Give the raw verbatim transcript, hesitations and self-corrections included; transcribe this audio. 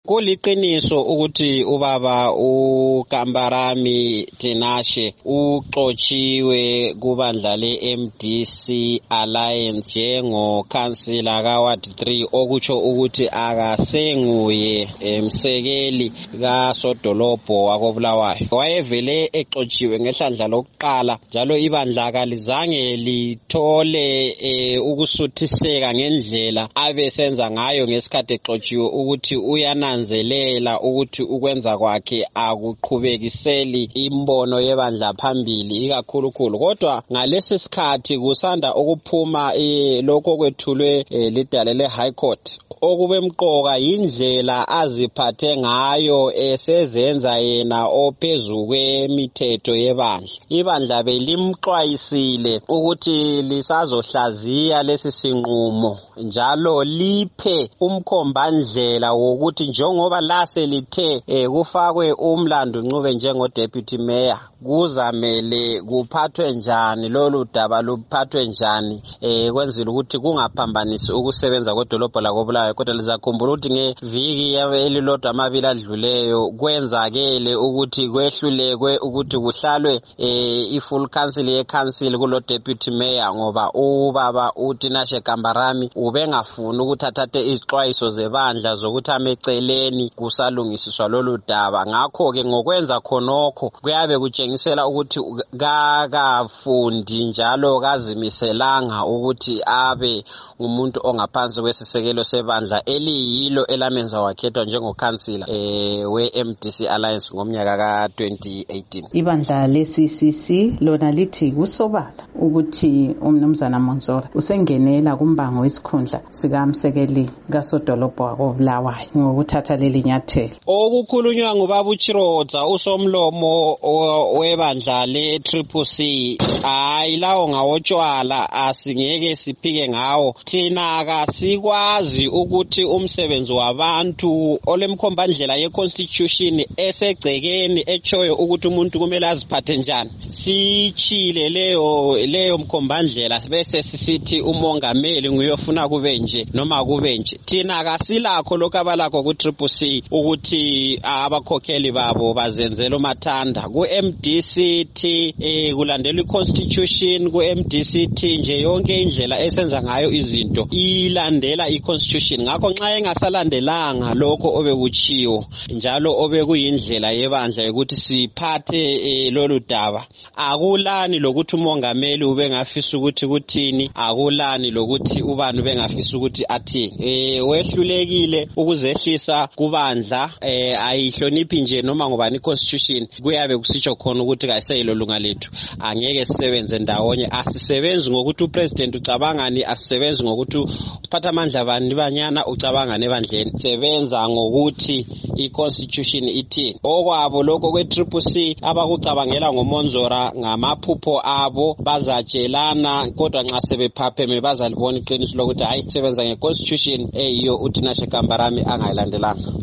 Kuliqiniso ukuthi ubaba uKambarami Tinashe uxotshiwe kubandla le-M D C Alliance njengokhansila kaWard three okutsho ukuthi akasenguye emsekeli kasodolobho wakobulawayo. Wayevele exotshiwe ngehlandla lokuqala njalo ibandla kalizange lithole e, ukusuthiseka ngendlela abesenza ngayo ngesikhathi exotshiwe ukuthi uyana nanzelela ukuthi ukwenza kwakhe akuqhubekiseli imbono yebandla phambili ikakhulukhulu. Kodwa ngalesi sikhathi kusanda ukuphuma e, lokho kwethulwe e, lidale le High Court okube mqoka indlela aziphathe ngayo esezenza yena ophezu kwemithetho yebandla. Ibandla belimxwayisile ukuthi lisazohlaziya lesi sinqumo njalo liphe umkhombandlela wokuthi njengoba lase lithe eh, kufakwe umlando Ncube njengo deputy mayor kuzamele kuphathwe njani lolu daba luphathwe njani eh, kwenzela ukuthi kungaphambanisi ukusebenza kodolobho lakobulawayo. Kodwa lizakhumbula ukuthi ngeviki elilodwa amabili adluleyo kwenzakele ukuthi kwehlulekwe ukuthi kuhlalwe eh, i-full council ye-council kulo deputy mayor ngoba ubaba uTinashe Kambarami ubengafuni ukuthi athathe izixwayiso zebandla zokuthi ameceleni kusalungisiswa lolu daba. Ngakho ke ngokwenza khonokho kuyabe kutshengisela ukuthi kakafundi njalo kazimiselanga ukuthi abe umuntu ongaphansi kwesisekelo sebandla eliyilo elamenza wakhethwa njengokhansila eh, we-M D C Alliance ngomnyaka ka twenty eighteen. Ibandla le-C C C lona lithi kusobala ukuthi umnumzana Monzora usengenela kumbango wesikhundla sikamsekeli kasodolobho wakobulawayo ngokuthatha leli nyathelo. Okukhulunywa ngubaba uChirodza usomlomo webandla le-Triple C hayi lawo ngawotshwala asingeke siphike ngawo. Thina akasikwazi ukuthi umsebenzi wabantu olemkhombandlela ye-constitution esegcekeni echoyo ukuthi umuntu kumele aziphathe njani sichile leyo leyo mkhombandlela bese sisithi umongameli nguyofuna kube nje noma kube nje. Thina akasilakho lokho abalakho ku-Triple C ukuthi abakhokheli babo bazenzela umathanda. Ku-M D C T eh, kulandelwa i-constitution ku-M D C T nje yonke indlela esenza ngayo izinto ilandela i-constitution. Ngakho nxa engasalandelanga lokho obekuchiwo njalo obekuyindlela yebandla ukuthi siphathe eh, lolu daba akulani lokuthi umongameli ubengafisa ukuthi kuthini akulani lokuthi ubani ubengafisa ukuthi athini. Eh, wehlulekile ukuzehlisa kubandla eh, ayihloniphi nje noma ngobani i-constitution kuyabe kusitsho khona ukuthi kayiseyilo lunga lethu. Angeke sisebenze ndawonye, asisebenzi ngokuthi upresident ucabangani, asisebenzi ngokuthi uphatha amandla bani banyana ucabangane ebandleni. Sebenza ngokuthi i-constitution ithini. Okwabo lokho kwe-Triple C abakucabangela ngoMonzora ngamaphupho abo bazatshelana kodwa nxa sebephapheme bazalibona iqiniso lokuthi hayi sebenza nge-constitution eyiyo uTinashe Kambarami angayilandelanga.